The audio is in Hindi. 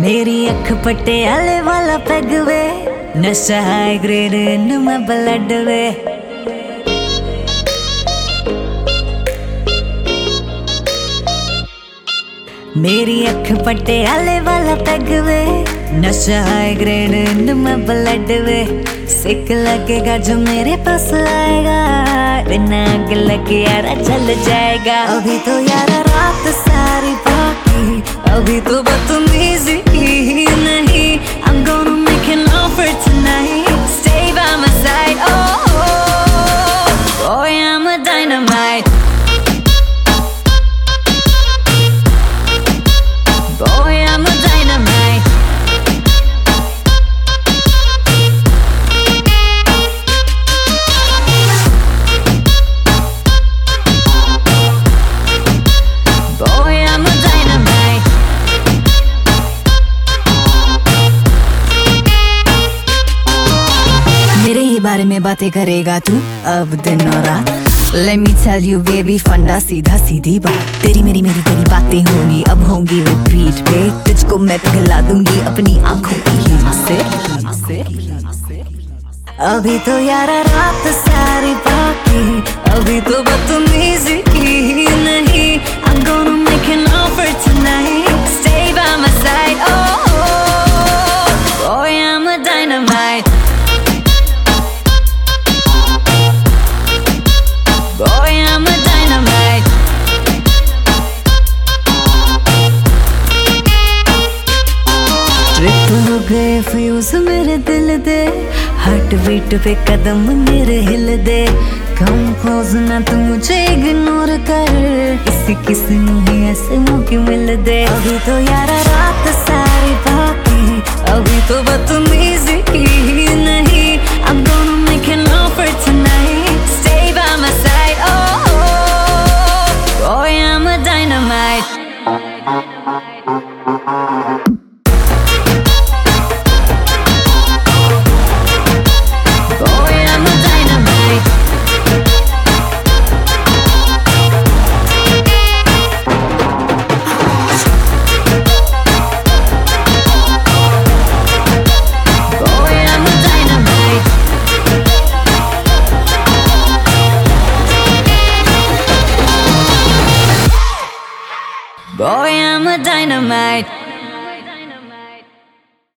मेरी अख पटियाले वाला पैग वे, नशा हाई ग्रेड इन मैं ब्लड वे। मेरी अख पटियाले वाला पैग वे, नशा हाई ग्रेड इन मैं ब्लड वे। सिक लगेगा जो मेरे पास आएगा, बिना आग लगे यारा चल जाएगा। अभी तो यारा रात सारी बाकी, अभी तो बदतमीजी ही नहीं। I'm gonna make an offer tonight, stay by my side. Oh, boy I'm a dynamite. Boy I'm a dynamite. Boy I'm a dynamite. मेरे ही बारे में बातें करेगा तू अब दिन और रात। Let me tell you baby, फंडा सीधा सीधी बात। तेरी मेरी तेरी बातें होंगी अब होंगी रिपीट पे। तुझको मैं पिघला दूंगी अपनी आंखों की हीट से। अभी तो यारा रात सारी बाकी, अभी तो बदतमीजी ही नहीं। I'm gonna make an offer tonight, stay by my side. Oh, boy I'm a dynamite. Boy I'm a dynamite. Trip हो गए फ्यूज मेरे दिल दे, हार्ट बीट पे कदम मेरे हिल दे। कम क्लोज ना तू मुझे इग्नोर कर, किसी ਨੂੰ ही ऐसे मौके मिल दे। अभी तो यारा रात सारी बाकी, अभी तो बदतमीजी ही